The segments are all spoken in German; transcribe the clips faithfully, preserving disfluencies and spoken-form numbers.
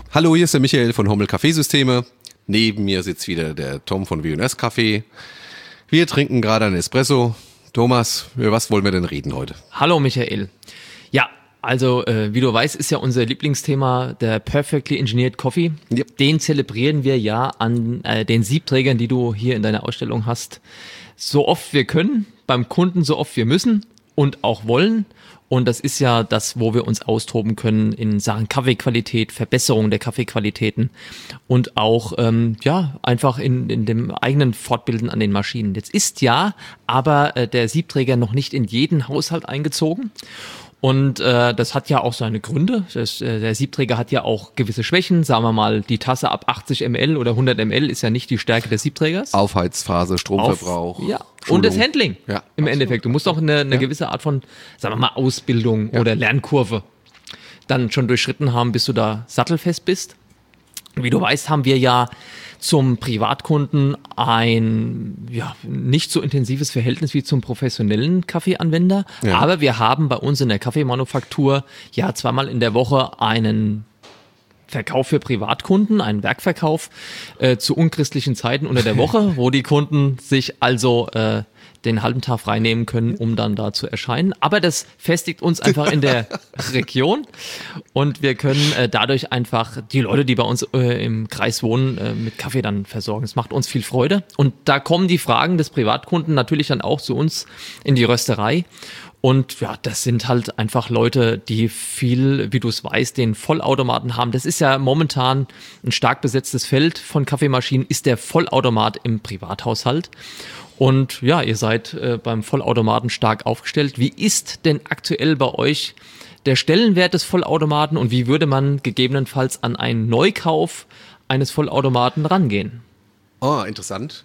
Hallo, hier ist der Michael von Hommel Kaffeesysteme. Neben mir sitzt wieder der Tom von W und S Kaffee. Wir trinken gerade einen Espresso. Thomas, über was wollen wir denn reden heute? Hallo Michael. Ja, also äh, wie du weißt, ist ja unser Lieblingsthema der Perfectly Engineered Coffee. Yep. Den zelebrieren wir ja an äh, den Siebträgern, die du hier in deiner Ausstellung hast, so oft wir können, beim Kunden so oft wir müssen und auch wollen. Und das ist ja das, wo wir uns austoben können in Sachen Kaffeequalität, Verbesserung der Kaffeequalitäten und auch ähm, ja einfach in, in dem eigenen Fortbilden an den Maschinen. Jetzt ist ja aber äh, der Siebträger noch nicht in jeden Haushalt eingezogen. Und äh, das hat ja auch seine Gründe. Das, äh, der Siebträger hat ja auch gewisse Schwächen. Sagen wir mal, die Tasse ab achtzig Milliliter oder hundert Milliliter ist ja nicht die Stärke des Siebträgers. Aufheizphase, Stromverbrauch. Auf, ja. Und das Handling ja, im absolut. Endeffekt. Du musst auch eine, eine ja. gewisse Art von, sagen wir mal, Ausbildung ja. oder Lernkurve dann schon durchschritten haben, bis du da sattelfest bist. Wie du weißt, haben wir ja zum Privatkunden ein ja nicht so intensives Verhältnis wie zum professionellen Kaffeeanwender. Ja. Aber wir haben bei uns in der Kaffeemanufaktur ja zweimal in der Woche einen Verkauf für Privatkunden, einen Werkverkauf äh, zu unchristlichen Zeiten unter der Woche, wo die Kunden sich also äh, den halben Tag frei nehmen können, um dann da zu erscheinen. Aber das festigt uns einfach in der Region und wir können äh, dadurch einfach die Leute, die bei uns äh, im Kreis wohnen, äh, mit Kaffee dann versorgen. Das macht uns viel Freude. Und da kommen die Fragen des Privatkunden natürlich dann auch zu uns in die Rösterei. Und ja, das sind halt einfach Leute, die viel, wie du es weißt, den Vollautomaten haben. Das ist ja momentan ein stark besetztes Feld von Kaffeemaschinen, ist der Vollautomat im Privathaushalt. Und ja, ihr seid äh, beim Vollautomaten stark aufgestellt. Wie ist denn aktuell bei euch der Stellenwert des Vollautomaten und wie würde man gegebenenfalls an einen Neukauf eines Vollautomaten rangehen? Oh, interessant.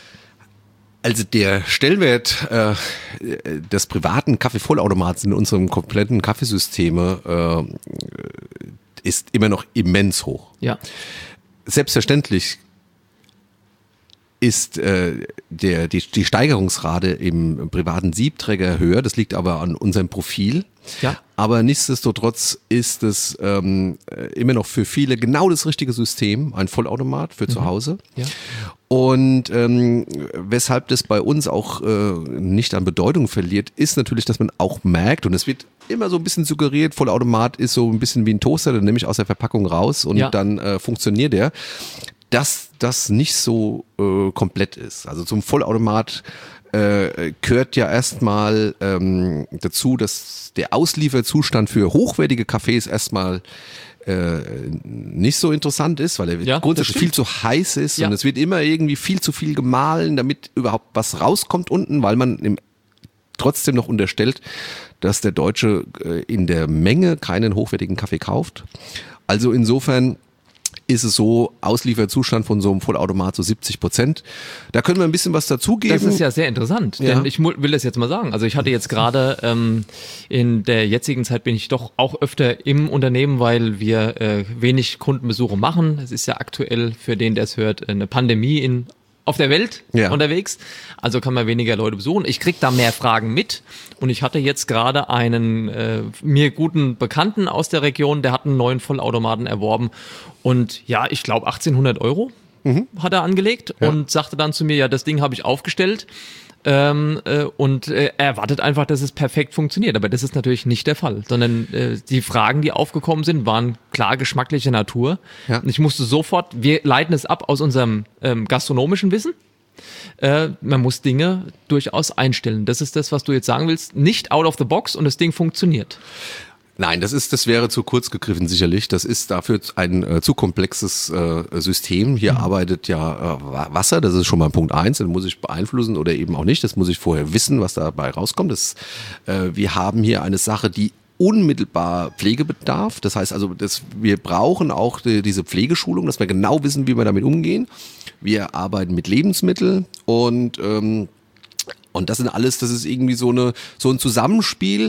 Also der Stellenwert äh, des privaten Kaffeevollautomats in unserem kompletten Kaffeesysteme äh, ist immer noch immens hoch. Ja. Selbstverständlich ist äh, der, die, die Steigerungsrate im privaten Siebträger höher. Das liegt aber an unserem Profil. Ja. Aber nichtsdestotrotz ist es ähm, immer noch für viele genau das richtige System, ein Vollautomat für mhm. zu Hause. Ja. Und ähm, weshalb das bei uns auch äh, nicht an Bedeutung verliert, ist natürlich, dass man auch merkt, und es wird immer so ein bisschen suggeriert, Vollautomat ist so ein bisschen wie ein Toaster, den nehme ich aus der Verpackung raus und ja. dann äh, funktioniert der. Dass das nicht so äh, komplett ist. Also zum Vollautomat äh, gehört ja erstmal ähm, dazu, dass der Auslieferzustand für hochwertige Kaffees erstmal äh, nicht so interessant ist, weil er ja, grundsätzlich viel zu heiß ist ja. und es wird immer irgendwie viel zu viel gemahlen, damit überhaupt was rauskommt unten, weil man im, trotzdem noch unterstellt, dass der Deutsche äh, in der Menge keinen hochwertigen Kaffee kauft. Also insofern ist es so, Auslieferzustand von so einem Vollautomat so siebzig Prozent. Da können wir ein bisschen was dazugeben. Das ist ja sehr interessant, ja. denn ich will das jetzt mal sagen. Also ich hatte jetzt gerade ähm, in der jetzigen Zeit bin ich doch auch öfter im Unternehmen, weil wir äh, wenig Kundenbesuche machen. Es ist ja aktuell, für den, der es hört, eine Pandemie in auf der Welt ja. unterwegs, also kann man weniger Leute besuchen. Ich krieg da mehr Fragen mit und ich hatte jetzt gerade einen äh, mir guten Bekannten aus der Region, der hat einen neuen Vollautomaten erworben und ja, ich glaube achtzehnhundert Euro mhm. hat er angelegt ja. und sagte dann zu mir, ja, das Ding habe ich aufgestellt ähm, äh, und äh, er erwartet einfach, dass es perfekt funktioniert, aber das ist natürlich nicht der Fall, sondern äh, die Fragen, die aufgekommen sind, waren klar geschmacklicher Natur. Ja. Und ich musste sofort, wir leiten es ab aus unserem ähm, gastronomischen Wissen, äh, man muss Dinge durchaus einstellen. Das ist das, was du jetzt sagen willst, nicht out of the box und das Ding funktioniert. Nein, das ist, das wäre zu kurz gegriffen sicherlich. Das ist dafür ein äh, zu komplexes äh, System. Hier mhm. arbeitet ja äh, Wasser, das ist schon mal Punkt eins, den muss ich beeinflussen oder eben auch nicht. Das muss ich vorher wissen, was dabei rauskommt. Das, äh, wir haben hier eine Sache, die unmittelbar Pflegebedarf. Das heißt also, dass wir brauchen auch die, diese Pflegeschulung, dass wir genau wissen, wie wir damit umgehen. Wir arbeiten mit Lebensmitteln und ähm, und das sind alles, das ist irgendwie so eine so ein Zusammenspiel.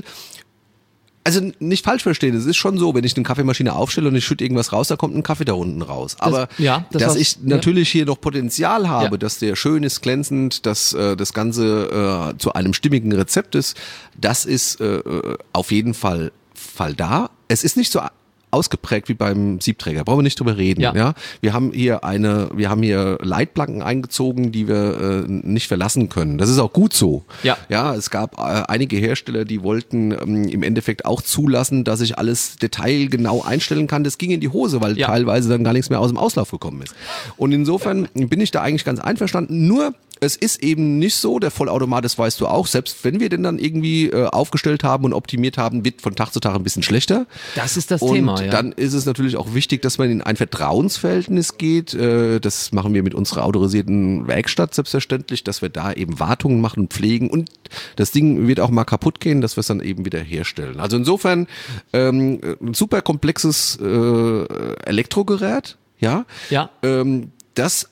Also nicht falsch verstehen, es ist schon so, wenn ich eine Kaffeemaschine aufstelle und ich schütte irgendwas raus, da kommt ein Kaffee da unten raus. Aber das, ja, das dass was, ich natürlich ja. hier noch Potenzial habe, ja. dass der schön ist, glänzend, dass äh, das Ganze äh, zu einem stimmigen Rezept ist, das ist äh, auf jeden Fall, Fall da. Es ist nicht so ausgeprägt wie beim Siebträger. Brauchen wir nicht drüber reden. Ja. Ja? Wir haben hier eine, wir haben hier Leitplanken eingezogen, die wir äh, nicht verlassen können. Das ist auch gut so. Ja. Ja, es gab äh, einige Hersteller, die wollten ähm, im Endeffekt auch zulassen, dass ich alles detailgenau einstellen kann. Das ging in die Hose, weil Ja. teilweise dann gar nichts mehr aus dem Auslauf gekommen ist. Und insofern bin ich da eigentlich ganz einverstanden. Nur es ist eben nicht so, der Vollautomat, das weißt du auch, selbst wenn wir den dann irgendwie äh, aufgestellt haben und optimiert haben, wird von Tag zu Tag ein bisschen schlechter. Das ist das Und Thema, ja. dann ist es natürlich auch wichtig, dass man in ein Vertrauensverhältnis geht. Äh, das machen wir mit unserer autorisierten Werkstatt selbstverständlich, dass wir da eben Wartungen machen, pflegen und das Ding wird auch mal kaputt gehen, dass wir es dann eben wieder herstellen. Also insofern ähm, ein super komplexes äh, Elektrogerät, ja, Ja. ähm, das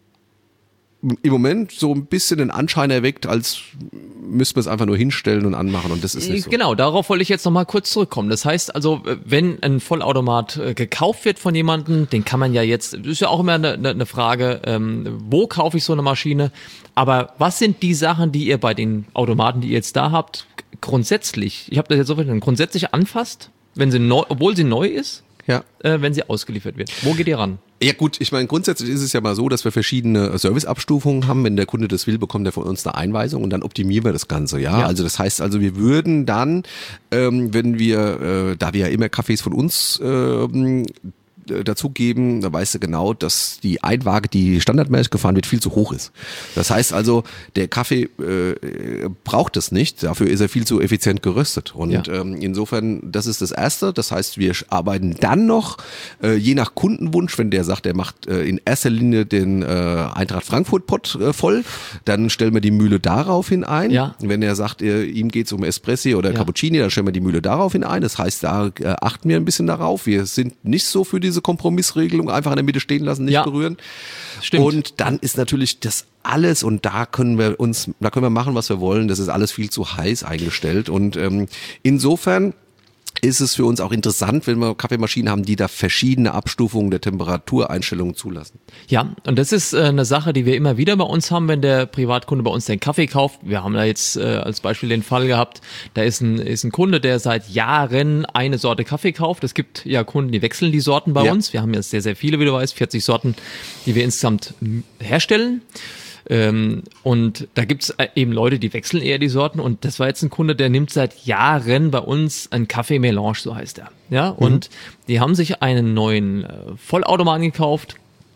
im Moment so ein bisschen den Anschein erweckt, als müssten wir es einfach nur hinstellen und anmachen und das ist nicht so. Genau, darauf wollte ich jetzt nochmal kurz zurückkommen. Das heißt also, wenn ein Vollautomat äh, gekauft wird von jemandem, den kann man ja jetzt, das ist ja auch immer eine, eine Frage, ähm, wo kaufe ich so eine Maschine? Aber was sind die Sachen, die ihr bei den Automaten, die ihr jetzt da habt, grundsätzlich, ich habe das jetzt so verstanden, grundsätzlich anfasst, wenn sie neu, obwohl sie neu ist, Ja. äh, wenn sie ausgeliefert wird? Wo geht ihr ran? Ja gut, ich meine, grundsätzlich ist es ja mal so, dass wir verschiedene Serviceabstufungen haben. Wenn der Kunde das will, bekommt er von uns eine Einweisung und dann optimieren wir das Ganze, ja. Ja. Also das heißt also, wir würden dann, ähm, wenn wir, äh, da wir ja immer Kaffees von uns ähm, dazugeben, da weißt du genau, dass die Einwaage, die standardmäßig gefahren wird, viel zu hoch ist. Das heißt also, der Kaffee äh, braucht es nicht, dafür ist er viel zu effizient geröstet. Und Ja. ähm, insofern, das ist das Erste. Das heißt, wir arbeiten dann noch, äh, je nach Kundenwunsch, wenn der sagt, er macht äh, in erster Linie den äh, Eintracht Frankfurt-Pot äh, voll, dann stellen wir die Mühle daraufhin ein. Ja. Wenn er sagt, äh, ihm geht es um Espressi oder Ja. Cappuccini, dann stellen wir die Mühle daraufhin ein. Das heißt, da äh, achten wir ein bisschen darauf. Wir sind nicht so für diese Kompromissregelung, einfach in der Mitte stehen lassen, nicht Ja. berühren. Stimmt. Und dann ist natürlich das alles und da können wir uns, da können wir machen, was wir wollen. Das ist alles viel zu heiß eingestellt und ähm, insofern ist es für uns auch interessant, wenn wir Kaffeemaschinen haben, die da verschiedene Abstufungen der Temperatureinstellungen zulassen. Ja, und das ist äh, eine Sache, die wir immer wieder bei uns haben, wenn der Privatkunde bei uns den Kaffee kauft. Wir haben da jetzt äh, als Beispiel den Fall gehabt, da ist ein, ist ein Kunde, der seit Jahren eine Sorte Kaffee kauft. Es gibt ja Kunden, die wechseln die Sorten bei Ja. uns. Wir haben ja sehr, sehr viele, wie du weißt, vierzig Sorten, die wir insgesamt m, herstellen. Ähm, und da gibt's eben Leute, die wechseln eher die Sorten. Und das war jetzt ein Kunde, der nimmt seit Jahren bei uns einen Kaffee Melange, so heißt er. Ja, und die haben sich einen neuen äh, Vollautomaten gekauft.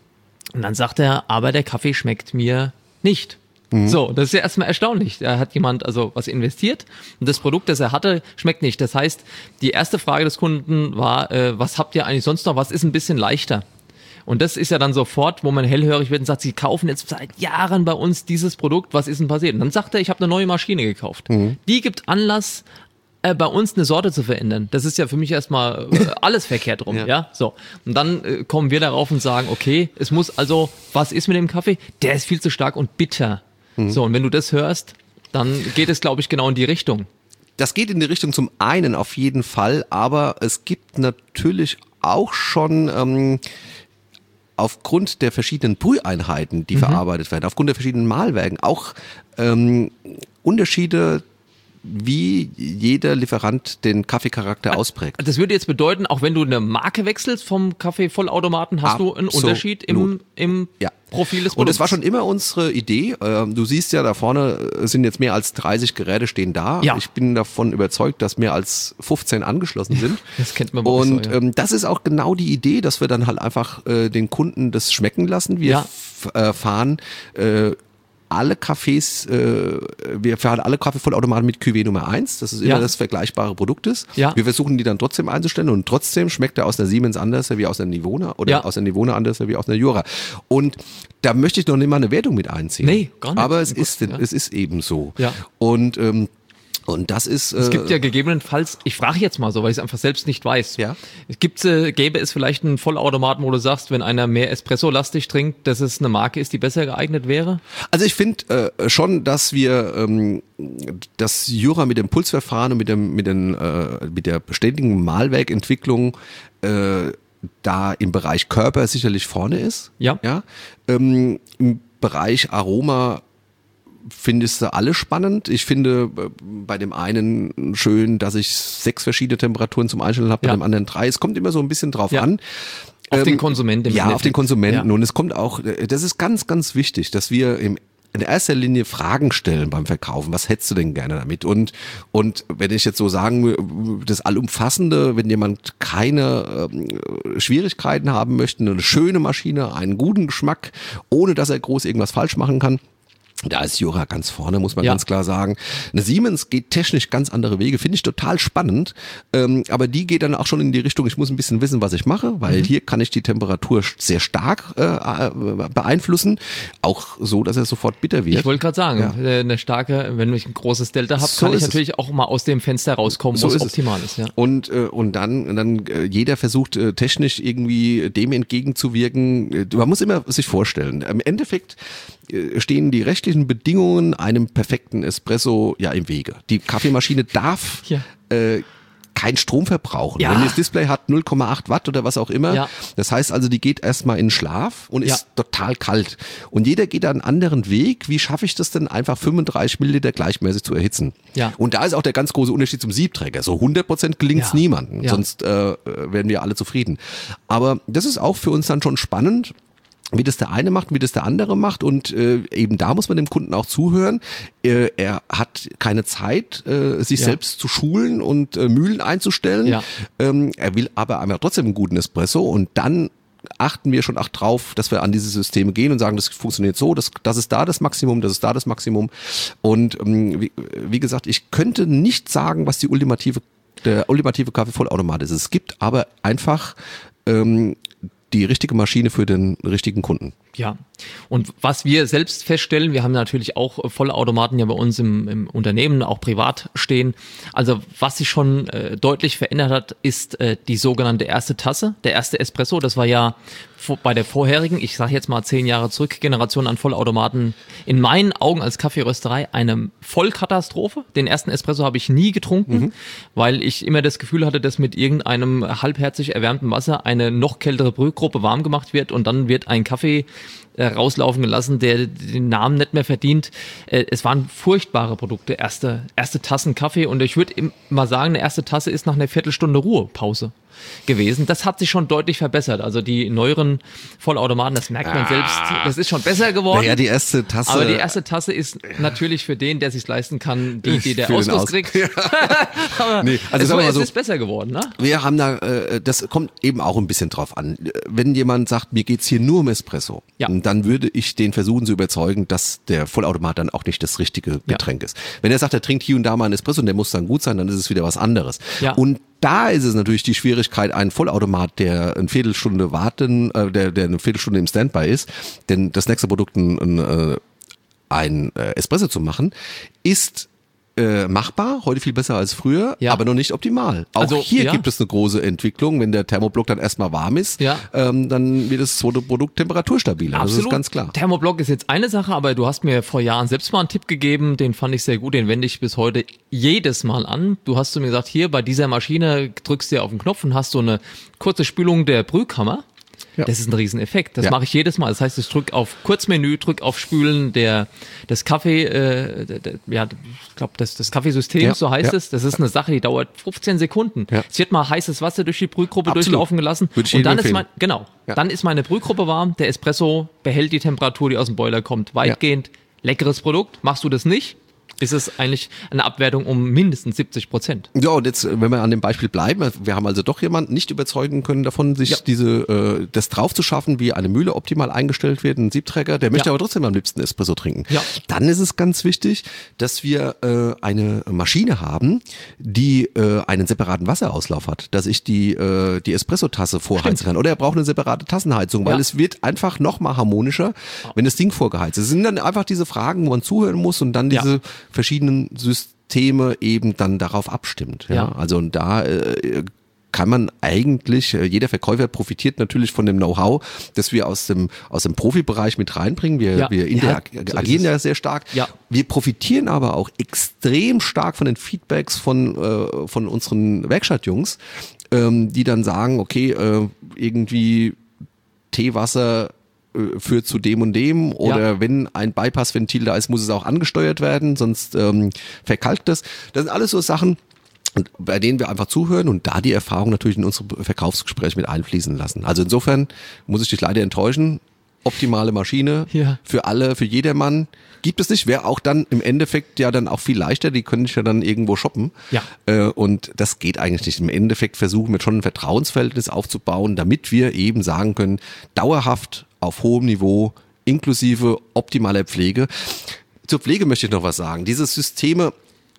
Und dann sagt er, aber der Kaffee schmeckt mir nicht. So, das ist ja erstmal erstaunlich. Da hat jemand also was investiert und das Produkt, das er hatte, schmeckt nicht. Das heißt, die erste Frage des Kunden war, äh, was habt ihr eigentlich sonst noch? Was ist ein bisschen leichter? Und das ist ja dann sofort, wo man hellhörig wird und sagt, sie kaufen jetzt seit Jahren bei uns dieses Produkt, was ist denn passiert? Und dann sagt er, ich habe eine neue Maschine gekauft. Die gibt Anlass, äh, bei uns eine Sorte zu verändern. Das ist ja für mich erstmal äh, alles verkehrt rum, ja. Ja. So. Und dann äh, kommen wir darauf und sagen, okay, es muss also, was ist mit dem Kaffee? Der ist viel zu stark und bitter. So, und wenn du das hörst, dann geht es, glaube ich, genau in die Richtung. Das geht in die Richtung zum einen auf jeden Fall, aber es gibt natürlich auch schon ähm, aufgrund der verschiedenen Brüheinheiten, die verarbeitet werden, aufgrund der verschiedenen Mahlwerken auch ähm, Unterschiede, wie jeder Lieferant den Kaffeecharakter ausprägt. Das würde jetzt bedeuten, auch wenn du eine Marke wechselst vom Kaffee-Vollautomaten, hast du einen Absolut. Unterschied im, im Ja. Profil des Produkts. Und es war schon immer unsere Idee. Ähm, Du siehst ja, da vorne sind jetzt mehr als dreißig Geräte stehen da. Ja. Ich bin davon überzeugt, dass mehr als fünfzehn angeschlossen sind. Das kennt man bei uns Und so, ja. ähm, das ist auch genau die Idee, dass wir dann halt einfach äh, den Kunden das schmecken lassen. Wir Ja. f- äh, fahren äh, alle Cafés, äh, wir fahren alle Kaffeevollautomaten mit Cuvée Nummer eins. Das ist immer Ja. das vergleichbare Produkt ist. Ja. Wir versuchen die dann trotzdem einzustellen und trotzdem schmeckt er aus der Siemens anders wie aus der Nivona oder Ja. aus der Nivona anders wie aus der Jura. Und da möchte ich noch nicht mal eine Wertung mit einziehen. Nee, gar nicht. Aber es Gut, ist, ja. es ist eben so. Ja. Und, ähm, und das ist. Es äh, gibt ja gegebenenfalls, ich frage jetzt mal so, weil ich es einfach selbst nicht weiß. Ja. Es gibt, äh, gäbe es vielleicht einen Vollautomaten, wo du sagst, wenn einer mehr Espresso-lastig trinkt, dass es eine Marke ist, die besser geeignet wäre? Also ich finde äh, schon, dass wir ähm, das Jura mit dem Pulsverfahren und mit dem mit den äh, mit der beständigen Mahlwerkentwicklung äh, da im Bereich Körper sicherlich vorne ist. Ja. Ja. Ähm, im Bereich Aroma findest du alle spannend. Ich finde äh, bei dem einen schön, dass ich sechs verschiedene Temperaturen zum Einstellen habe, Ja. bei dem anderen drei. Es kommt immer so ein bisschen drauf Ja. an. Auf Ähm, den Konsumenten. im Ja, auf den Endeffekt. Konsumenten. Ja. Und es kommt auch, äh, das ist ganz, ganz wichtig, dass wir im in erster Linie Fragen stellen beim Verkaufen. Was hättest du denn gerne damit? Und, und wenn ich jetzt so sagen, will, das Allumfassende, wenn jemand keine ähm, Schwierigkeiten haben möchte, eine schöne Maschine, einen guten Geschmack, ohne dass er groß irgendwas falsch machen kann, da ist Jura ganz vorne, muss man Ja. ganz klar sagen. Eine Siemens geht technisch ganz andere Wege, finde ich total spannend. Ähm, aber die geht dann auch schon in die Richtung, ich muss ein bisschen wissen, was ich mache, weil Mhm. hier kann ich die Temperatur sehr stark äh, beeinflussen. Auch so, dass er sofort bitter wird. Ich wollte gerade sagen, Ja. äh, eine starke, wenn ich ein großes Delta habe, So kann ich ist es. natürlich auch mal aus dem Fenster rauskommen, So wo es ist es. optimal ist. Ja. Und, äh, und dann, dann äh, jeder versucht äh, technisch irgendwie dem entgegenzuwirken. Äh, Man muss immer sich vorstellen, im Endeffekt äh, stehen die rechtlichen Bedingungen einem perfekten Espresso ja im Wege. Die Kaffeemaschine darf Ja. äh, kein Strom verbrauchen. Ja. Wenn das Display hat null Komma acht Watt oder was auch immer, Ja. das heißt also, die geht erstmal in Schlaf und Ja. ist total kalt. Und jeder geht da einen anderen Weg. Wie schaffe ich das denn, einfach fünfunddreißig Milliliter gleichmäßig zu erhitzen? Ja. Und da ist auch der ganz große Unterschied zum Siebträger. So hundert Prozent gelingt es Ja. niemandem, Ja. sonst äh, werden wir alle zufrieden. Aber das ist auch für uns dann schon spannend, wie das der eine macht, wie das der andere macht, und äh, eben da muss man dem Kunden auch zuhören. Äh, er hat keine Zeit, äh, sich Ja. selbst zu schulen und äh, Mühlen einzustellen. Ja. Ähm, er will aber einmal trotzdem einen guten Espresso, und dann achten wir schon auch drauf, dass wir an diese Systeme gehen und sagen, das funktioniert so, das, das ist da das Maximum, das ist da das Maximum. Und ähm, wie, wie gesagt, ich könnte nicht sagen, was die ultimative, der ultimative Kaffeevollautomat ist. Es gibt aber einfach ähm, die richtige Maschine für den richtigen Kunden. Ja, und was wir selbst feststellen, wir haben natürlich auch Vollautomaten ja bei uns im, im Unternehmen, auch privat stehen. Also was sich schon äh, deutlich verändert hat, ist äh, die sogenannte erste Tasse, der erste Espresso. Das war ja vor, bei der vorherigen, ich sage jetzt mal zehn Jahre zurück, Generation an Vollautomaten, in meinen Augen als Kaffeerösterei eine Vollkatastrophe. Den ersten Espresso habe ich nie getrunken, mhm. weil ich immer das Gefühl hatte, dass mit irgendeinem halbherzig erwärmten Wasser eine noch kältere Brühgruppe warm gemacht wird und dann wird ein Kaffee äh, rauslaufen gelassen, der den Namen nicht mehr verdient. Äh, es waren furchtbare Produkte, erste, erste Tassen Kaffee, und ich würde mal sagen, eine erste Tasse ist nach einer Viertelstunde Ruhepause gewesen. Das hat sich schon deutlich verbessert. Also die neueren Vollautomaten, das merkt man ah. selbst, das ist schon besser geworden. Naja, die erste Tasse. Aber die erste Tasse ist natürlich für den, der sich leisten kann, die, die der Ausguss kriegt. Ja. Aber nee, also es, aber so, es ist besser geworden, ne? Wir haben da, äh, das kommt eben auch ein bisschen drauf an. Wenn jemand sagt, mir geht's hier nur um Espresso, ja. dann würde ich den versuchen zu überzeugen, dass der Vollautomat dann auch nicht das richtige Getränk ja. ist. Wenn er sagt, er trinkt hier und da mal einen Espresso und der muss dann gut sein, dann ist es wieder was anderes. Ja. Und da ist es natürlich die Schwierigkeit, einen Vollautomat, der eine Viertelstunde warten, äh, der, der eine Viertelstunde im Standby ist, denn das nächste Produkt ein, ein, ein Espresso zu machen, ist äh, machbar, heute viel besser als früher, ja. aber noch nicht optimal. Auch also, hier ja. gibt es eine große Entwicklung. Wenn der Thermoblock dann erstmal warm ist, ja. ähm, dann wird das Produkt temperaturstabiler. Absolut. Das ist ganz klar. Thermoblock ist jetzt eine Sache, aber du hast mir vor Jahren selbst mal einen Tipp gegeben, den fand ich sehr gut, den wende ich bis heute jedes Mal an. Du hast zu mir gesagt, hier bei dieser Maschine drückst du ja auf den Knopf und hast so eine kurze Spülung der Brühkammer. Ja. Das ist ein Rieseneffekt. Das ja. mache ich jedes Mal. Das heißt, ich drücke auf Kurzmenü, drücke auf Spülen der, des Kaffee, äh, der, der, ja, ich glaube, das, das Kaffeesystems, ja. so heißt ja. es. Das ist eine Sache, die dauert fünfzehn Sekunden. Ja. Es wird mal heißes Wasser durch die Brühgruppe Absolut. durchlaufen gelassen. Würde ich und dann empfehlen. ist mein, genau, ja. dann ist meine Brühgruppe warm. Der Espresso behält die Temperatur, die aus dem Boiler kommt, weitgehend. Ja. Leckeres Produkt. Machst du das nicht? Ist es eigentlich eine Abwertung um mindestens siebzig Prozent. Ja, und jetzt, wenn wir an dem Beispiel bleiben, wir haben also doch jemanden nicht überzeugen können davon, sich ja. diese äh, das drauf zu schaffen, wie eine Mühle optimal eingestellt wird, ein Siebträger, der möchte ja. aber trotzdem am liebsten Espresso trinken. Ja. Dann ist es ganz wichtig, dass wir äh, eine Maschine haben, die äh, einen separaten Wasserauslauf hat, dass ich die äh, die Espresso-Tasse vorheizen Stimmt. kann. Oder er braucht eine separate Tassenheizung, weil ja. es wird einfach noch mal harmonischer, wenn das Ding vorgeheizt ist. Es sind dann einfach diese Fragen, wo man zuhören muss und dann diese ja. verschiedenen Systeme eben dann darauf abstimmt. Ja, ja. Also und da äh, kann man eigentlich, äh, jeder Verkäufer profitiert natürlich von dem Know-how, das wir aus dem aus dem Profibereich mit reinbringen. Wir, ja. wir interagieren ja, so ja sehr stark. Ja. Wir profitieren aber auch extrem stark von den Feedbacks von äh, von unseren Werkstattjungs, ähm, die dann sagen, okay, äh, irgendwie Teewasser äh, führt zu dem und dem oder Ja. wenn ein Bypassventil da ist, muss es auch angesteuert werden, sonst ähm, verkalkt das. Das sind alles so Sachen, bei denen wir einfach zuhören und da die Erfahrung natürlich in unsere Verkaufsgespräche mit einfließen lassen. Also insofern muss ich dich leider enttäuschen. Optimale Maschine Ja. für alle, für jedermann gibt es nicht. Wäre auch dann im Endeffekt ja dann auch viel leichter. Die können sich ja dann irgendwo shoppen. Ja. Äh, und das geht eigentlich nicht. Im Endeffekt versuchen wir schon ein Vertrauensverhältnis aufzubauen, damit wir eben sagen können, dauerhaft auf hohem Niveau, inklusive optimaler Pflege. Zur Pflege möchte ich noch was sagen. Diese Systeme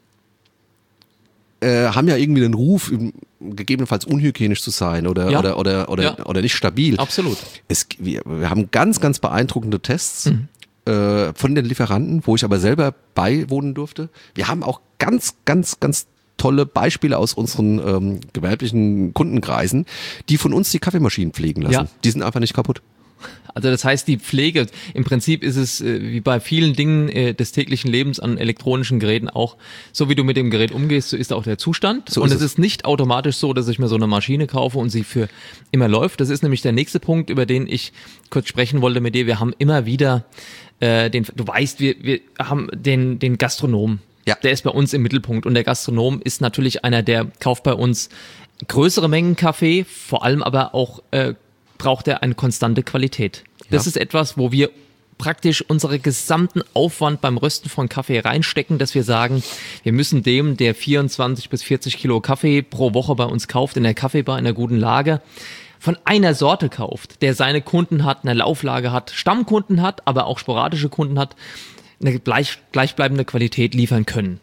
äh, haben ja irgendwie den Ruf, gegebenenfalls unhygienisch zu sein oder Ja. oder oder oder, Ja. oder nicht stabil. Absolut. Es, wir, wir haben ganz, ganz beeindruckende Tests mhm. äh, von den Lieferanten, wo ich aber selber beiwohnen durfte. Wir haben auch ganz, ganz, ganz tolle Beispiele aus unseren ähm, gewerblichen Kundenkreisen, die von uns die Kaffeemaschinen pflegen lassen. Ja. Die sind einfach nicht kaputt. Also das heißt, die Pflege, im Prinzip ist es äh, wie bei vielen Dingen äh, des täglichen Lebens an elektronischen Geräten auch, so wie du mit dem Gerät umgehst, so ist auch der Zustand. So und ist es es. ist nicht automatisch so, dass ich mir so eine Maschine kaufe und sie für immer läuft. Das ist nämlich der nächste Punkt, über den ich kurz sprechen wollte mit dir. Wir haben immer wieder äh, den, du weißt, wir, wir haben den, den Gastronom. Ja. Der ist bei uns im Mittelpunkt und der Gastronom ist natürlich einer, der kauft bei uns größere Mengen Kaffee, vor allem aber auch äh, braucht er eine konstante Qualität. Das Ja. ist etwas, wo wir praktisch unseren gesamten Aufwand beim Rösten von Kaffee reinstecken, dass wir sagen, wir müssen dem, der vierundzwanzig bis vierzig Kilo Kaffee pro Woche bei uns kauft, in der Kaffeebar, in einer guten Lage, von einer Sorte kauft, der seine Kunden hat, eine Lauflage hat, Stammkunden hat, aber auch sporadische Kunden hat, eine gleich, gleichbleibende Qualität liefern können.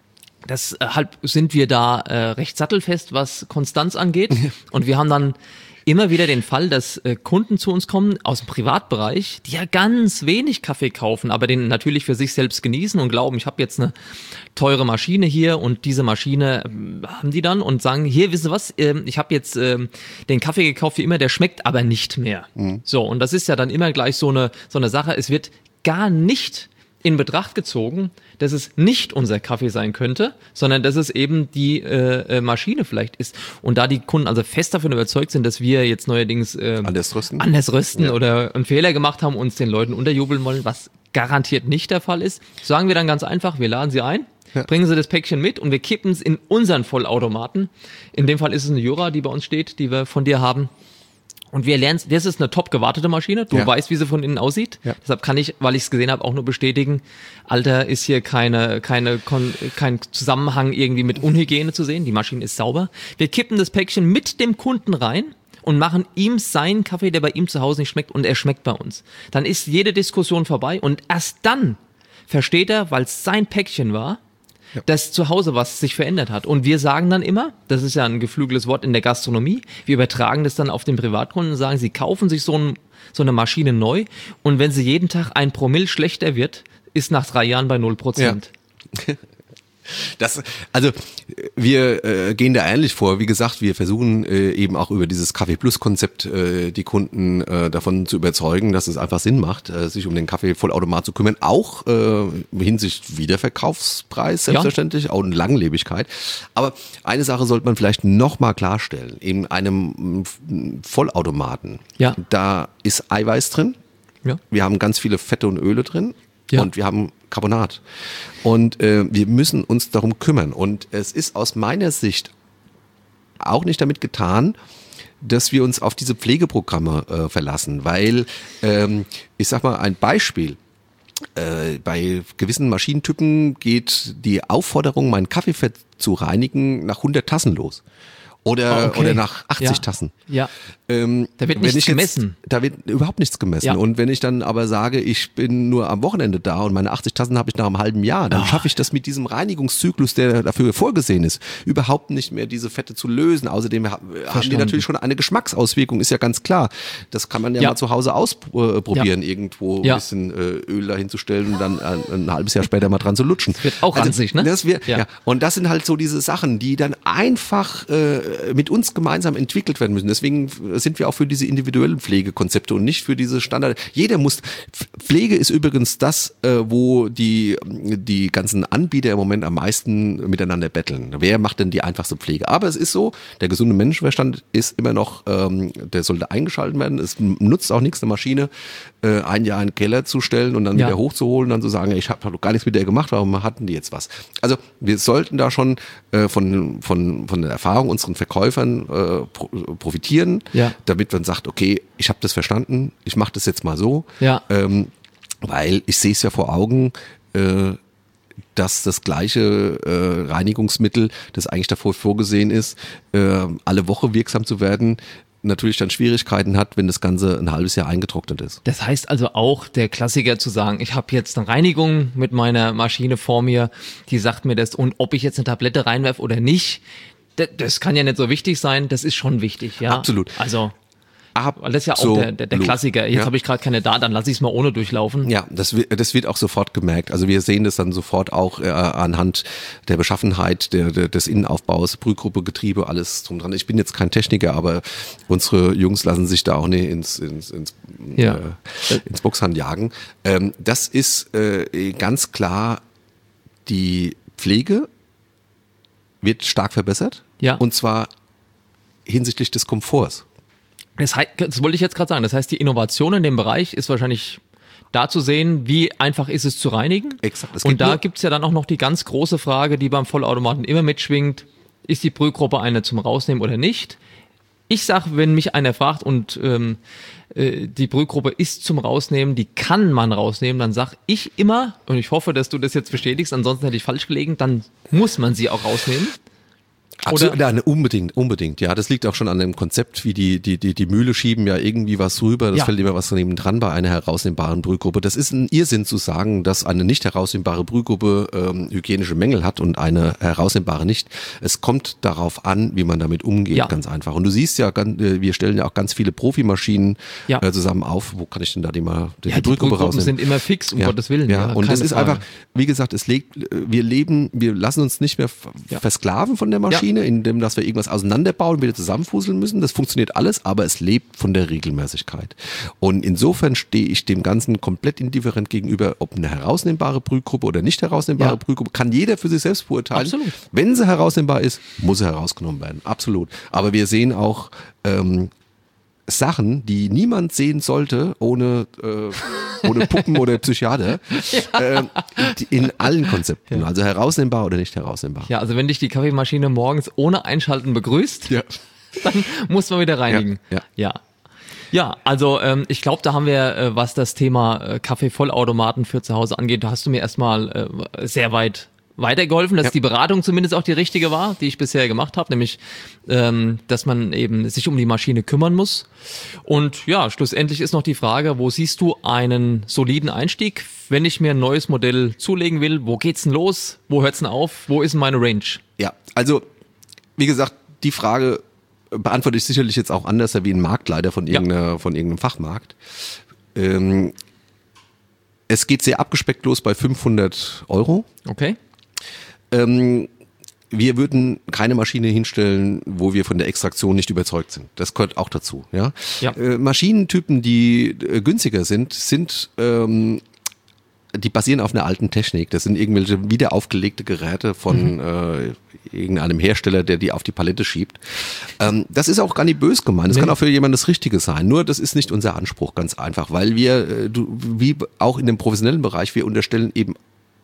Deshalb sind wir da äh, recht sattelfest, was Konstanz angeht. Und wir haben dann immer wieder den Fall, dass äh, Kunden zu uns kommen aus dem Privatbereich, die ja ganz wenig Kaffee kaufen, aber den natürlich für sich selbst genießen und glauben, ich habe jetzt eine teure Maschine hier und diese Maschine äh, haben die dann und sagen, hier, wisst ihr was, äh, ich habe jetzt äh, den Kaffee gekauft wie immer, der schmeckt aber nicht mehr. Mhm. So, und das ist ja dann immer gleich so eine, so eine Sache, es wird gar nicht in Betracht gezogen, dass es nicht unser Kaffee sein könnte, sondern dass es eben die äh, Maschine vielleicht ist. Und da die Kunden also fest davon überzeugt sind, dass wir jetzt neuerdings äh, Anders rösten, anders rösten Ja. oder einen Fehler gemacht haben, uns den Leuten unterjubeln wollen, was garantiert nicht der Fall ist, sagen wir dann ganz einfach, wir laden sie ein, Ja. bringen sie das Päckchen mit und wir kippen es in unseren Vollautomaten. In dem Fall ist es eine Jura, die bei uns steht, die wir von dir haben. Und wir lernen, das ist eine top gewartete Maschine. Du Ja. weißt, wie sie von innen aussieht. Ja. Deshalb kann ich, weil ich es gesehen habe, auch nur bestätigen, Alter, ist hier keine, keine, Kon- kein Zusammenhang irgendwie mit Unhygiene zu sehen. Die Maschine ist sauber. Wir kippen das Päckchen mit dem Kunden rein und machen ihm seinen Kaffee, der bei ihm zu Hause nicht schmeckt, und er schmeckt bei uns. Dann ist jede Diskussion vorbei und erst dann versteht er, weil es sein Päckchen war, Ja. dass zu Hause was sich verändert hat. Und wir sagen dann immer, das ist ja ein geflügeltes Wort in der Gastronomie, wir übertragen das dann auf den Privatkunden und sagen, sie kaufen sich so, ein, so eine Maschine neu und wenn sie jeden Tag ein Promille schlechter wird, ist nach drei Jahren bei null Prozent. Das, also wir äh, gehen da ähnlich vor. Wie gesagt, wir versuchen äh, eben auch über dieses Kaffee Plus Konzept äh, die Kunden äh, davon zu überzeugen, dass es einfach Sinn macht, äh, sich um den Kaffee Vollautomat zu kümmern. Auch äh, hinsichtlich Wiederverkaufspreis selbstverständlich, ja. Auch eine Langlebigkeit. Aber eine Sache sollte man vielleicht noch mal klarstellen. In einem m, Vollautomaten, Ja. da ist Eiweiß drin. Ja. Wir haben ganz viele Fette und Öle drin. Ja. Und wir haben Carbonat. Und äh, wir müssen uns darum kümmern. Und es ist aus meiner Sicht auch nicht damit getan, dass wir uns auf diese Pflegeprogramme äh, verlassen. Weil, ähm, ich sag mal, ein Beispiel. Äh, bei gewissen Maschinentypen geht die Aufforderung, meinen Kaffeefett zu reinigen, nach hundert Tassen los. Oder, Okay. oder nach achtzig Ja. Tassen. Ja. Ähm, Da wird wenn nichts ich jetzt, gemessen. Da wird überhaupt nichts gemessen. Ja. Und wenn ich dann aber sage, ich bin nur am Wochenende da und meine achtzig Tassen habe ich nach einem halben Jahr, dann Oh. schaffe ich das mit diesem Reinigungszyklus, der dafür vorgesehen ist, überhaupt nicht mehr diese Fette zu lösen. Außerdem haben die Verstanden. natürlich schon eine Geschmacksauswirkung, ist ja ganz klar. Das kann man ja, Ja. mal zu Hause ausprobieren, irgendwo Ja. ein bisschen äh, Öl dahinzustellen und dann ein, ein halbes Jahr später mal dran zu lutschen. wird auch ranzig, ne? Das wird, Ja. ja. Und das sind halt so diese Sachen, die dann einfach äh, mit uns gemeinsam entwickelt werden müssen. Deswegen sind wir auch für diese individuellen Pflegekonzepte und nicht für diese Standard. Jeder muss, Pflege ist übrigens das, äh, wo die, die ganzen Anbieter im Moment am meisten miteinander betteln. Wer macht denn die einfachste Pflege? Aber es ist so, der gesunde Menschenverstand ist immer noch, ähm, der sollte eingeschaltet werden. Es nutzt auch nichts, eine Maschine äh, ein Jahr in den Keller zu stellen und dann ja. wieder hochzuholen und dann zu sagen, ich habe doch gar nichts mit der gemacht, warum hatten die jetzt was? Also wir sollten da schon äh, von, von, von der Erfahrung unseren Verkäufern äh, pro, profitieren, ja. damit man sagt, okay, ich habe das verstanden, ich mache das jetzt mal so, ja. ähm, weil ich sehe es ja vor Augen, äh, dass das gleiche äh, Reinigungsmittel, das eigentlich davor vorgesehen ist, äh, alle Woche wirksam zu werden, natürlich dann Schwierigkeiten hat, wenn das Ganze ein halbes Jahr eingetrocknet ist. Das heißt also auch, der Klassiker zu sagen, ich habe jetzt eine Reinigung mit meiner Maschine vor mir, die sagt mir das, und ob ich jetzt eine Tablette reinwerfe oder nicht, das, das kann ja nicht so wichtig sein, das ist schon wichtig. Ja? Absolut. Also Weil das ist ja auch so, der, der, der Klassiker. Jetzt ja. habe ich gerade keine da, dann lasse ich es mal ohne durchlaufen. Ja, das wird, das wird auch sofort gemerkt. Also wir sehen das dann sofort auch äh, anhand der Beschaffenheit der, der, des Innenaufbaus, Brühgruppe, Getriebe, alles drum dran. Ich bin jetzt kein Techniker, aber unsere Jungs lassen sich da auch nicht ins, ins, ins, ja. äh, ins Boxhand jagen. Ähm, das ist äh, ganz klar, die Pflege wird stark verbessert. Ja. Und zwar hinsichtlich des Komforts. Das, heißt, das wollte ich jetzt gerade sagen. Das heißt, die Innovation in dem Bereich ist wahrscheinlich da zu sehen, wie einfach ist es zu reinigen. Exakt. Und da gibt es ja dann auch noch die ganz große Frage, die beim Vollautomaten immer mitschwingt. Ist die Brühgruppe eine zum Rausnehmen oder nicht? Ich sage, wenn mich einer fragt und ähm, äh, die Brühgruppe ist zum Rausnehmen, die kann man rausnehmen, dann sage ich immer, und ich hoffe, dass du das jetzt bestätigst, ansonsten hätte ich falsch gelegen, dann muss man sie auch rausnehmen. Absolut, nein, unbedingt, unbedingt. Ja, das liegt auch schon an dem Konzept, wie die die die die Mühle schieben ja irgendwie was rüber. Das ja. fällt immer was daneben dran bei einer herausnehmbaren Brühgruppe. Das ist ein Irrsinn zu sagen, dass eine nicht herausnehmbare Brühgruppe ähm, hygienische Mängel hat und eine herausnehmbare nicht. Es kommt darauf an, wie man damit umgeht, ja. ganz einfach. Und du siehst ja, wir stellen ja auch ganz viele Profimaschinen ja. äh, zusammen auf. Wo kann ich denn da die mal die, ja, die Brühgruppe Brühgruppen rausnehmen? Sind immer fix, um ja. Gottes Willen. Ja, ja und das ist Frage. einfach, wie gesagt, es legt, wir leben, wir lassen uns nicht mehr ja. versklaven von der Maschine, ja. indem dass wir irgendwas auseinanderbauen und wieder zusammenfusseln müssen. Das funktioniert alles, aber es lebt von der Regelmäßigkeit. Und insofern stehe ich dem Ganzen komplett indifferent gegenüber, ob eine herausnehmbare Brühgruppe oder nicht herausnehmbare ja. Brühgruppe, kann jeder für sich selbst beurteilen. Absolut. Wenn sie herausnehmbar ist, muss sie herausgenommen werden. Absolut. Aber wir sehen auch ähm, Sachen, die niemand sehen sollte, ohne, äh, ohne Puppen oder Psychiater, ja. äh, in allen Konzepten. Ja. Also herausnehmbar oder nicht herausnehmbar. Ja, also wenn dich die Kaffeemaschine morgens ohne Einschalten begrüßt, ja. dann muss man wieder reinigen. Ja, ja. ja. Ja, also ähm, ich glaube, da haben wir, äh, was das Thema äh, Kaffeevollautomaten für zu Hause angeht, da hast du mir erstmal äh, sehr weit weitergeholfen, dass ja. die Beratung zumindest auch die richtige war, die ich bisher gemacht habe, nämlich, ähm, dass man eben sich um die Maschine kümmern muss. Und ja, schlussendlich ist noch die Frage, wo siehst du einen soliden Einstieg, wenn ich mir ein neues Modell zulegen will? Wo geht's denn los? Wo hört's denn auf? Wo ist denn meine Range? Ja, also wie gesagt, die Frage beantworte ich sicherlich jetzt auch anders wie ein Marktleiter von, irgendeiner, ja. von irgendeinem Fachmarkt. Ähm, es geht sehr abgespeckt los bei fünfhundert Euro. Okay. Ähm, wir würden keine Maschine hinstellen, wo wir von der Extraktion nicht überzeugt sind. Das gehört auch dazu. Ja? Ja. Äh, Maschinentypen, die äh, günstiger sind, sind ähm, die basieren auf einer alten Technik. Das sind irgendwelche wiederaufgelegte Geräte von mhm. äh, irgendeinem Hersteller, der die auf die Palette schiebt. Ähm, das ist auch gar nicht böse gemeint. Das nee. kann auch für jemanden das Richtige sein. Nur das ist nicht unser Anspruch, ganz einfach. Weil wir, äh, du, wie auch in dem professionellen Bereich, wir unterstellen eben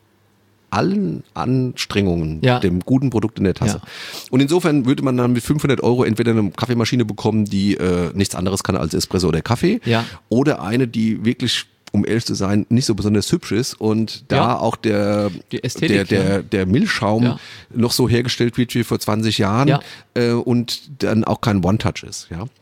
allen Anstrengungen ja. dem guten Produkt in der Tasse. Ja. Und insofern würde man dann mit fünfhundert Euro entweder eine Kaffeemaschine bekommen, die äh, nichts anderes kann als Espresso oder Kaffee, ja. oder eine, die wirklich, um ehrlich zu sein, nicht so besonders hübsch ist und da ja. auch der, die Ästhetik, der, der, ja. der Milchschaum ja. noch so hergestellt wird wie vor zwanzig Jahren ja. äh, und dann auch kein One-Touch ist. Ja.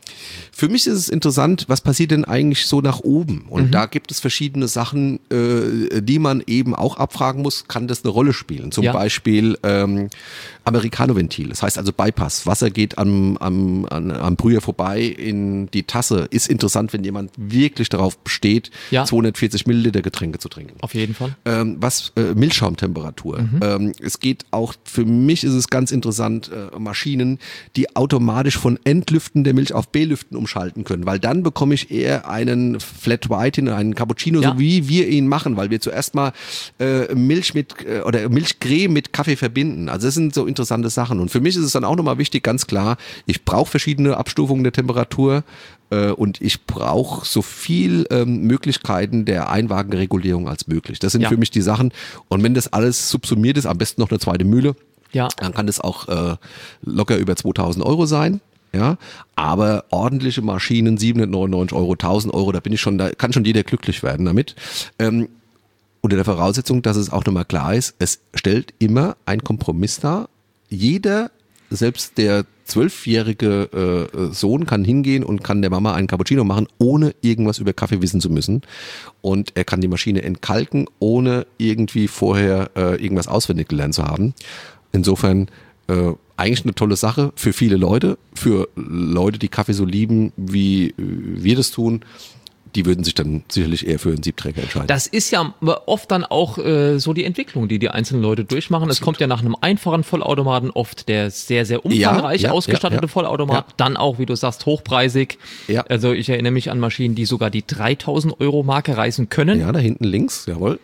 Für mich ist es interessant, was passiert denn eigentlich so nach oben? Und mhm. da gibt es verschiedene Sachen, äh, die man eben auch abfragen muss, kann das eine Rolle spielen? Zum ja. Beispiel ähm, Americano-Ventil, das heißt also Bypass. Wasser geht am, am, am, am Brüher vorbei in die Tasse. Ist interessant, wenn jemand wirklich darauf besteht, ja. zweihundertvierzig Milliliter Getränke zu trinken. Auf jeden Fall. Ähm, was äh, Milchschaumtemperatur. Mhm. Ähm, es geht auch, für mich ist es ganz interessant, äh, Maschinen, die automatisch von Entlüften der Milch auf B-Lüften umschalten können, weil dann bekomme ich eher einen Flat White hin, einen Cappuccino, ja. so wie wir ihn machen, weil wir zuerst mal äh, Milch mit äh, oder Milchcreme mit Kaffee verbinden. Also das sind so interessante Sachen. Und für mich ist es dann auch nochmal wichtig, ganz klar, ich brauche verschiedene Abstufungen der Temperatur äh, und ich brauche so viel ähm, Möglichkeiten der Einwagenregulierung als möglich. Das sind ja. für mich die Sachen. Und wenn das alles subsumiert ist, am besten noch eine zweite Mühle, ja. dann kann das auch äh, locker über zweitausend Euro sein. Ja, aber ordentliche Maschinen, siebenhundertneunundneunzig Euro, tausend Euro, da bin ich schon, da kann schon jeder glücklich werden damit. Ähm, unter der Voraussetzung, dass es auch nochmal klar ist, es stellt immer ein Kompromiss dar. Jeder, selbst der zwölfjährige äh, Sohn kann hingehen und kann der Mama einen Cappuccino machen, ohne irgendwas über Kaffee wissen zu müssen. Und er kann die Maschine entkalken, ohne irgendwie vorher äh, irgendwas auswendig gelernt zu haben. Insofern äh, eigentlich eine tolle Sache für viele Leute, für Leute, die Kaffee so lieben, wie wir das tun. Die würden sich dann sicherlich eher für einen Siebträger entscheiden. Das ist ja oft dann auch äh, so die Entwicklung, die die einzelnen Leute durchmachen. Es kommt ja nach einem einfachen Vollautomaten oft der sehr, sehr umfangreich ja, ja, ausgestattete ja, ja. Vollautomat. Ja. Dann auch, wie du sagst, hochpreisig. Ja. Also ich erinnere mich an Maschinen, die sogar die dreitausend Euro Marke reißen können. Ja, da hinten links, jawohl.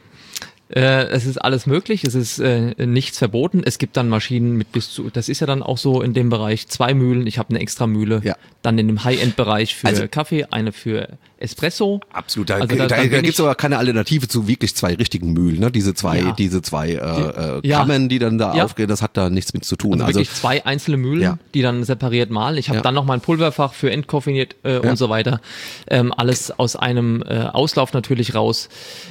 Äh, es ist alles möglich, es ist äh, nichts verboten. Es gibt dann Maschinen mit bis zu, das ist ja dann auch so in dem Bereich zwei Mühlen. Ich habe eine extra Mühle. Ja. Dann in dem High-End-Bereich für also, Kaffee, eine für Espresso. Absolut, da, also da, da, da gibt es aber keine Alternative zu wirklich zwei richtigen Mühlen. Ne? Diese zwei, ja. diese zwei äh, äh, Kammern, ja. die dann da ja. aufgehen, das hat da nichts mit zu tun. Also, also wirklich zwei einzelne Mühlen, ja. die dann separiert mahlen. Ich habe ja. dann noch mein Pulverfach für entkoffiniert äh, ja. und so weiter. Ähm, alles aus einem äh, Auslauf natürlich raus.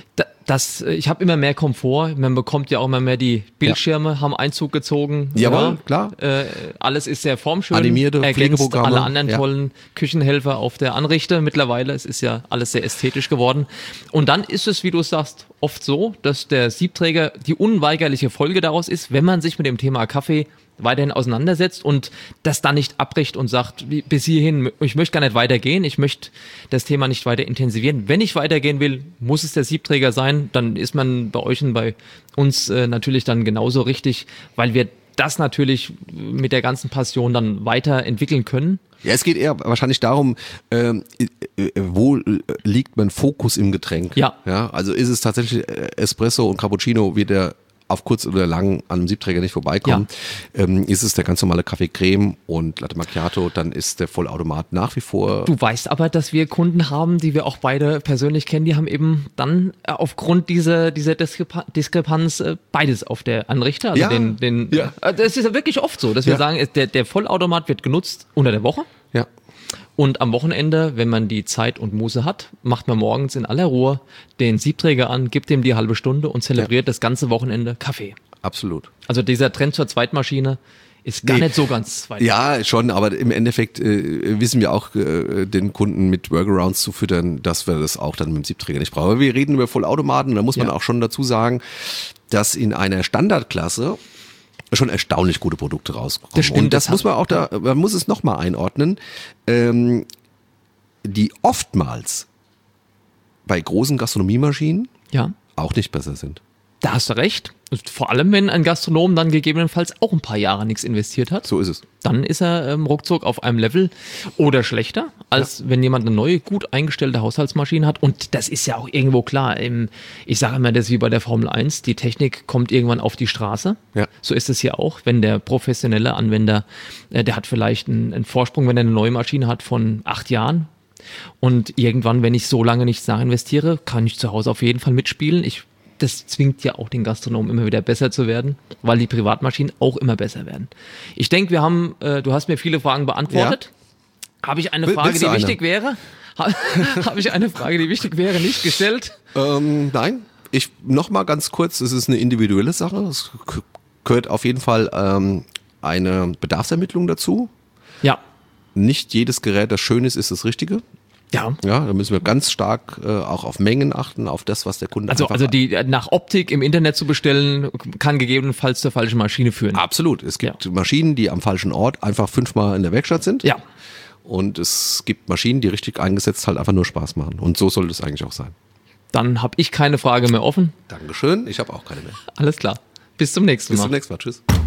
Das, ich habe immer mehr Komfort, man bekommt ja auch immer mehr die Bildschirme, ja. haben Einzug gezogen. Jawohl, ja, klar. Äh, alles ist sehr formschön. Animierte ergänzt alle anderen ja. tollen Küchenhelfer auf der Anrichte mittlerweile. Es ist ja alles sehr ästhetisch geworden. Und dann ist es, wie du sagst, oft so, dass der Siebträger die unweigerliche Folge daraus ist, wenn man sich mit dem Thema Kaffee weiterhin auseinandersetzt und das dann nicht abbricht und sagt, wie, bis hierhin, ich möchte gar nicht weitergehen, ich möchte das Thema nicht weiter intensivieren. Wenn ich weitergehen will, muss es der Siebträger sein, dann ist man bei euch und bei uns äh, natürlich dann genauso richtig, weil wir das natürlich mit der ganzen Passion dann weiterentwickeln können. Ja, es geht eher wahrscheinlich darum, äh, äh, wo liegt mein Fokus im Getränk? Ja. Ja, also ist es tatsächlich Espresso und Cappuccino, wie der auf kurz oder lang an einem Siebträger nicht vorbeikommen. Ja. Ähm, ist es der ganz normale Kaffee Creme und Latte Macchiato, dann ist der Vollautomat nach wie vor. Du weißt aber, dass wir Kunden haben, die wir auch beide persönlich kennen, die haben eben dann aufgrund dieser, dieser Diskrepa- Diskrepanz äh, beides auf der Anrichter. Also ja. den, den, ja. äh, das ist ja wirklich oft so, dass wir ja. sagen, der, der Vollautomat wird genutzt unter der Woche. Ja. Und am Wochenende, wenn man die Zeit und Muße hat, macht man morgens in aller Ruhe den Siebträger an, gibt ihm die halbe Stunde und zelebriert ja. das ganze Wochenende Kaffee. Absolut. Also dieser Trend zur Zweitmaschine ist gar nee. nicht so ganz weit. Ja, schon, aber im Endeffekt äh, wissen wir auch, äh, den Kunden mit Workarounds zu füttern, dass wir das auch dann mit dem Siebträger nicht brauchen. Aber wir reden über Vollautomaten und da muss man ja. auch schon dazu sagen, dass in einer Standardklasse schon erstaunlich gute Produkte rauskommen. Das stimmt, und das, das muss man auch da, man muss es nochmal einordnen, ähm, die oftmals bei großen Gastronomiemaschinen ja. auch nicht besser sind. Da hast du recht. Vor allem, wenn ein Gastronom dann gegebenenfalls auch ein paar Jahre nichts investiert hat. So ist es. Dann ist er ähm, ruckzuck auf einem Level oder schlechter, als ja. wenn jemand eine neue, gut eingestellte Haushaltsmaschine hat. Und das ist ja auch irgendwo klar. Im, ich sage immer, das ist wie bei der Formel eins. Die Technik kommt irgendwann auf die Straße. Ja. So ist es hier auch. Wenn der professionelle Anwender, äh, der hat vielleicht einen, einen Vorsprung, wenn er eine neue Maschine hat von acht Jahren. Und irgendwann, wenn ich so lange nichts nachinvestiere, kann ich zu Hause auf jeden Fall mitspielen. Ich Das zwingt ja auch den Gastronomen immer wieder besser zu werden, weil die Privatmaschinen auch immer besser werden. Ich denke, wir haben, äh, du hast mir viele Fragen beantwortet. Ja. Habe ich eine Frage, Willst die eine? wichtig wäre? Habe ich eine Frage, die wichtig wäre, nicht gestellt? Ähm, nein. Ich noch mal ganz kurz, es ist eine individuelle Sache. Es gehört auf jeden Fall ähm, eine Bedarfsermittlung dazu. Ja. nicht jedes Gerät, das schön ist, ist das Richtige. Ja. Ja, da müssen wir ganz stark äh, auch auf Mengen achten, auf das, was der Kunde Also, einfach also die nach Optik im Internet zu bestellen, kann gegebenenfalls zur falschen Maschine führen. Absolut. Es gibt Ja. Maschinen, die am falschen Ort einfach fünfmal in der Werkstatt sind. Ja. Und es gibt Maschinen, die richtig eingesetzt halt einfach nur Spaß machen. Und so sollte es eigentlich auch sein. Dann habe ich keine Frage mehr offen. Dankeschön. Ich habe auch keine mehr. Alles klar. Bis zum nächsten Bis Mal. zum nächsten Mal. Tschüss.